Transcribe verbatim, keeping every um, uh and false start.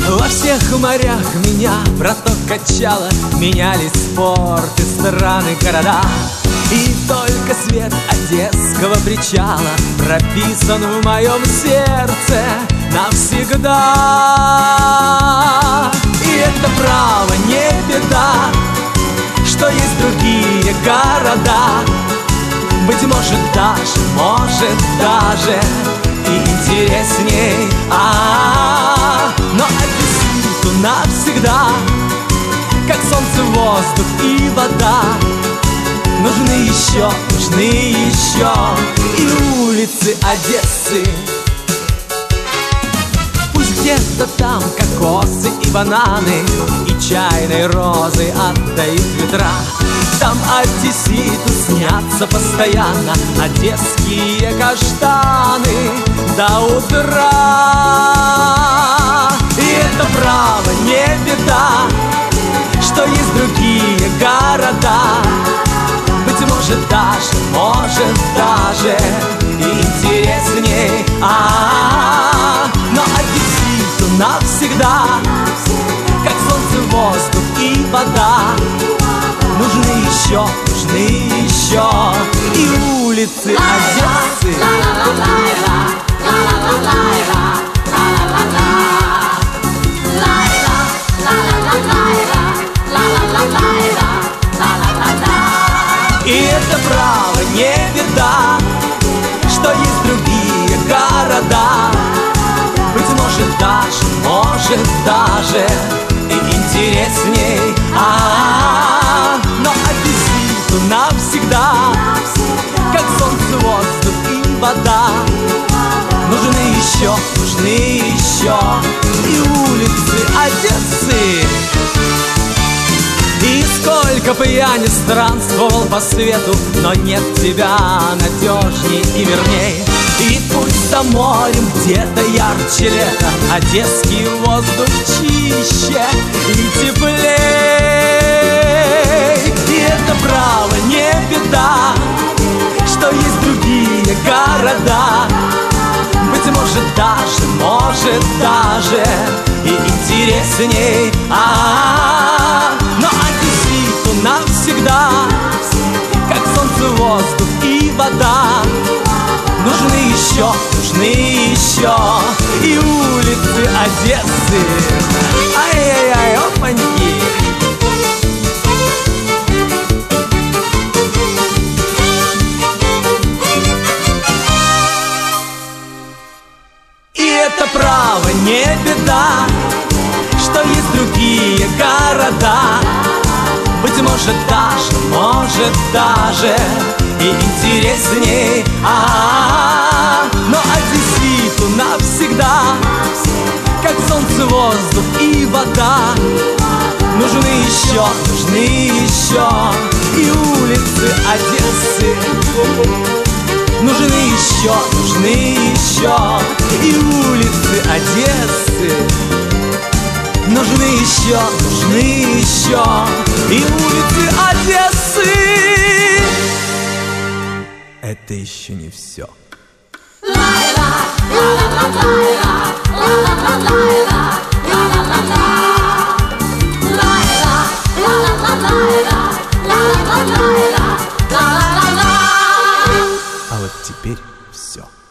Во всех морях меня проток качало, менялись порты, страны, города. И только свет одесского причала прописан в моем сердце навсегда. И это право не беда, что есть другие города. Быть может даже, может даже и интересней. А-а-а, но Одесситу навсегда, как солнце, воздух и вода, нужны еще, нужны еще и улицы Одессы. Пусть где-то там кокосы и бананы, и чайной розы отдают ветра. Там одесситу снятся постоянно одесские каштаны до утра. И это право не беда, что есть другие города. Быть может даже, может даже и интересней. А-а-а, но Одесситу навсегда, как солнце, воздух и вода, нужны еще, нужны еще и улицы Одессы. И это право не беда, что есть другие города. Быть может даже, может даже и интересней. А-а-а, но Одесситу навсегда, как солнце, воздух и вода, нужны еще, нужны еще и улицы Одессы. И сколько бы я ни странствовал по свету, но нет тебя надежней и верней. И пусть за морем где-то ярче лето, одесский воздух чище и теплей. И это право не беда, что есть другие города. Быть может даже, может даже и интересней. А-а-а, но Одесситу навсегда, как солнце, воздух и вода, нужны еще, нужны еще и улицы Одессы. Ай-яй-яй, опаньки. И это право не беда, что есть другие города. Быть может даже, может даже и интересней. А-а-а, но Одесситу навсегда, как солнце, воздух и вода, нужны еще, нужны еще и улицы Одессы. Нужны еще, нужны еще и улицы Одессы. Нужны еще, нужны еще и улицы Одессы. Это еще не все. А вот теперь все.